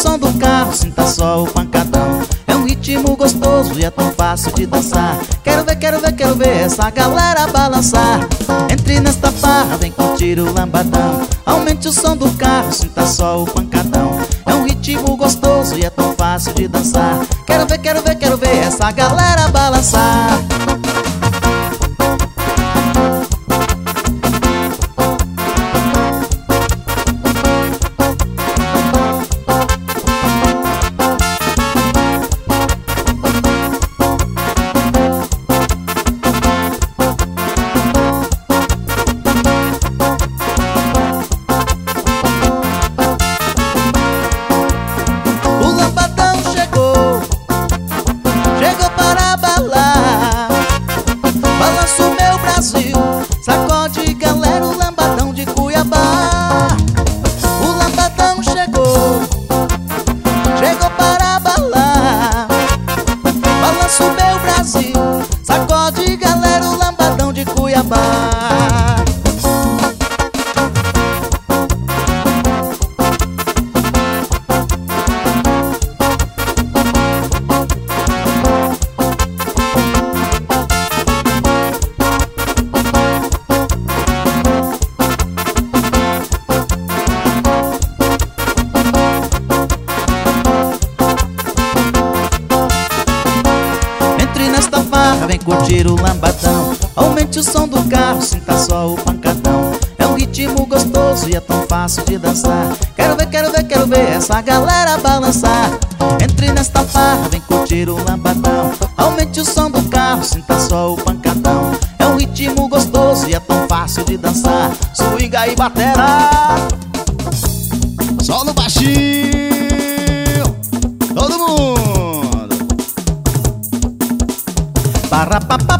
som do carro, sinta só o pancadão. É um ritmo gostoso e é tão fácil de dançar. Quero ver, quero ver, quero ver essa galera balançar. Entre nesta farra, vem curtir o lambadão. Aumente o som do carro, sinta só o pancadão. É um ritmo gostoso e é tão fácil de dançar. Quero ver, quero ver, quero ver essa galera balançar. Sacode, galera, o lambadão de Cuiabá. O lambadão chegou, chegou para abalar. Balança o meu Brasil. Sacode, galera, o lambadão de Cuiabá. Vem curtir o lambadão. Aumente o som do carro, sinta só o pancadão. É um ritmo gostoso e é tão fácil de dançar. Quero ver, quero ver, quero ver essa galera balançar. Entre nesta farra, vem curtir o lambadão. Aumente o som do carro, sinta só o pancadão. É um ritmo gostoso e é tão fácil de dançar. Swinga e batera, só no baixinho. Todo mundo. Para,